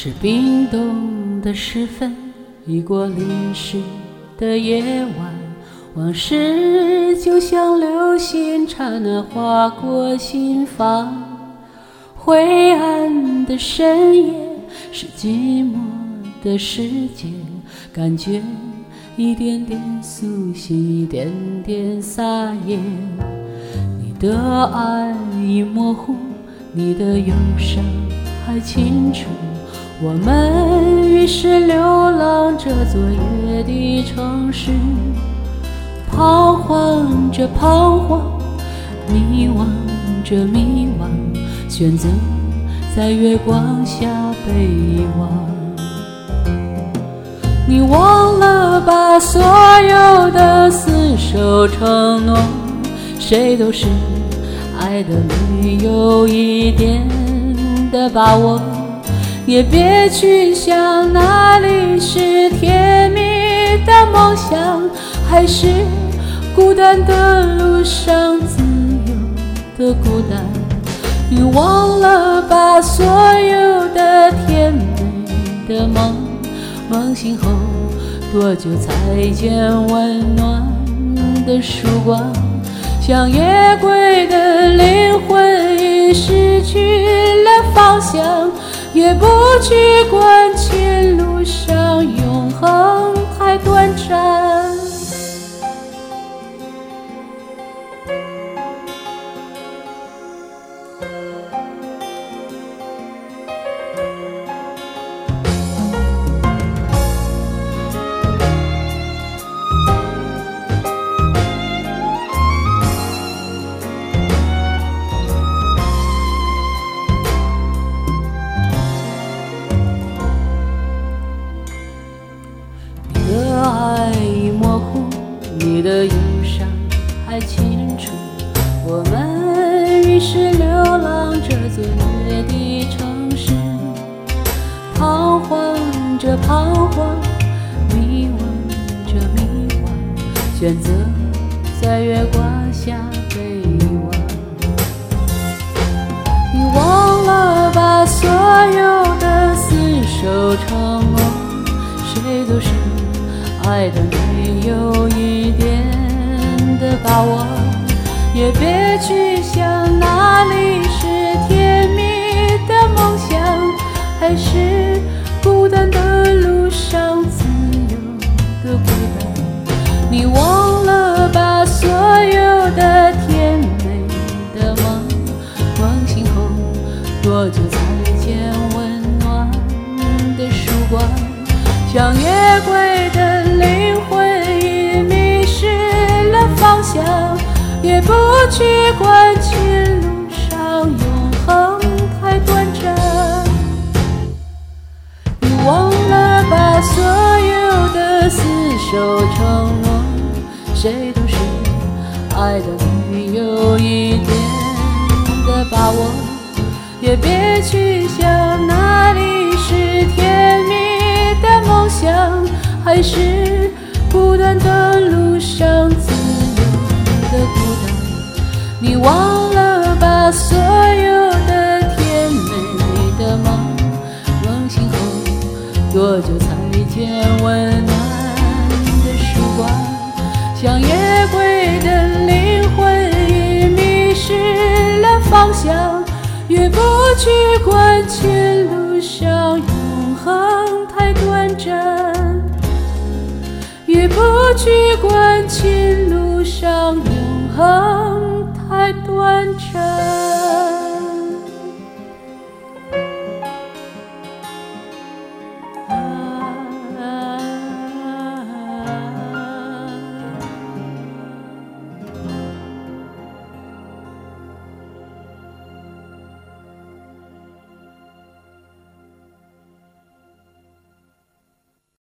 是冰冻的时分，已过历史的夜晚，往事就像流星刹那划过心房。灰暗的深夜是寂寞的世界，感觉一点点苏醒，一点点撒野。你的爱已模糊，你的忧伤还清楚，我们于是流浪这座夜的城市，彷徨着彷徨，迷惘着迷惘，选择在月光下被遗忘。你忘了把所有的厮守承诺，谁都是爱的没有一点的把握，也别去想哪里是甜蜜的梦想，还是孤单的路上自由的孤单。你忘了把所有的甜美的梦醒后多久才见温暖的曙光，像夜归的灵魂已失去了方向，也不去管前路上永恒太短暂。你的忧伤还清楚，我们于是流浪这座夜的城市，彷徨着彷徨，迷惘着迷惘，选择在月光下被遗忘。你忘了把所有的厮守承诺，谁都是爱的没有一点的把握，也别去想哪里是甜蜜的梦想，还是孤单的路上自由的孤单。你忘了把所有的甜美的梦醒后多久才见温暖的曙光，像夜归的灵魂已迷失了方向，也不去管前路上永恒太短暂。你忘了把所有的厮守承诺，谁都是爱的没有一点的把握，也别去想哪里是甜蜜的梦想，还是孤单的路上自由的孤单。你忘了把所有的甜美的梦醒后多久才见温暖的曙光，像夜归的灵魂已迷失了方向，也不去管前路上永恒太短暂，也不去管前路上永恒太短暂。